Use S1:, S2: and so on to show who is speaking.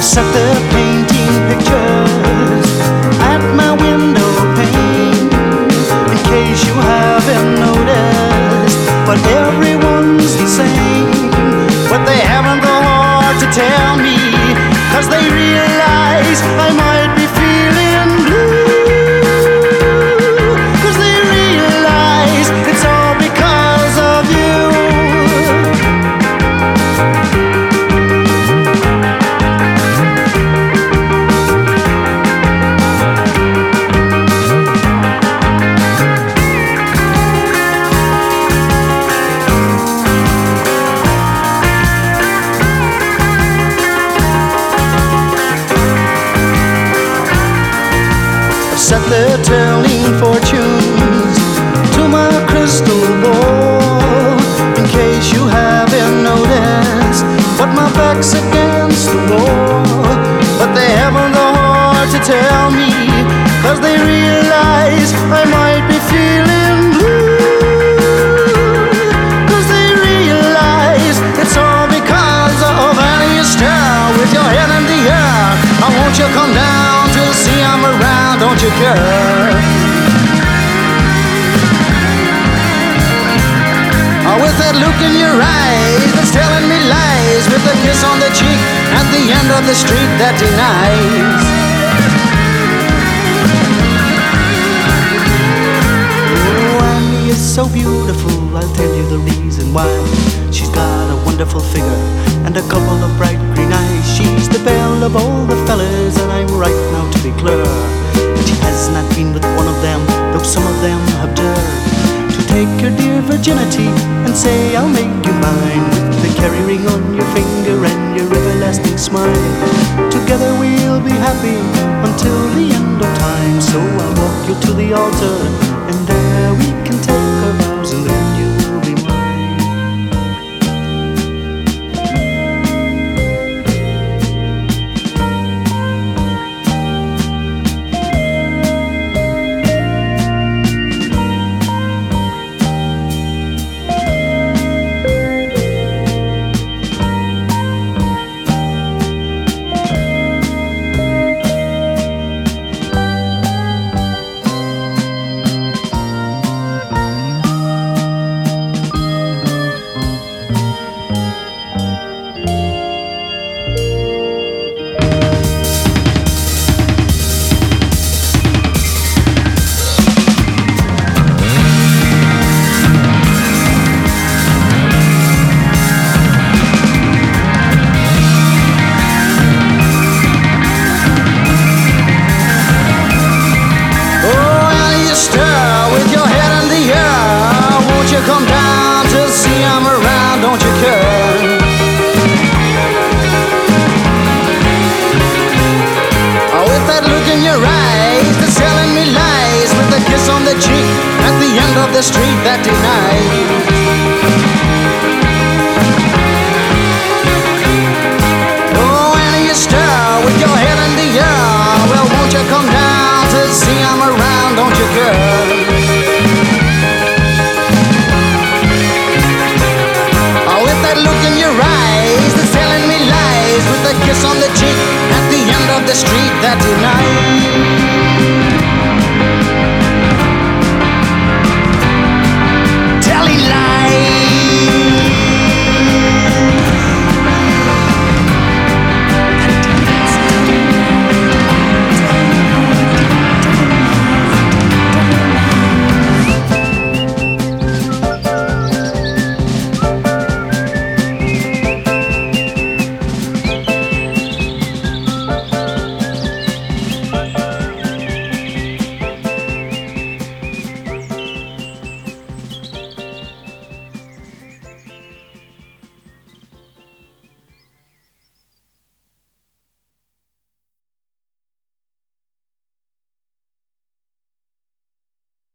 S1: Sat there painting pictures at my window pane, in case you haven't noticed, but everyone's the same. But they haven't the heart to tell me, 'cause they realize I might be feeling blue, 'cause they realize it's all because of you. Sat there telling fortunes to my crystal ball, in case you haven't noticed, but my back's against the wall. But they haven't the heart to tell me, 'cause they realize I might be feeling blue, 'cause they realize it's all because of Alistair. With your head in the air, I want you come down to see I'm around. Don't you care? With that look in your eyes that's telling me lies, with a kiss on the cheek at the end of the street that denies. Oh, Annie is so beautiful, I'll tell you the reason why. She's got a wonderful figure and a couple of bright green eyes. She's the belle of all the fellas, and I'm right now to be clear. She has not been with one of them, though some of them have dared to take your dear virginity and say I'll make you mine, with the Kerry ring on your finger and your everlasting smile. Together we'll be happy until the end of time. So I'll walk you to the altar, and there we can take our vows, and then you will be mine. Come down to see I'm around, don't you care? With that look in your eyes that's telling me lies, with a kiss on the cheek at the end of the street that denies. Oh, Annie, you stir with your head in the air. Well, won't you come down to see I'm around, don't you care? Look in your eyes that's telling me lies, with a kiss on the cheek at the end of the street that denies.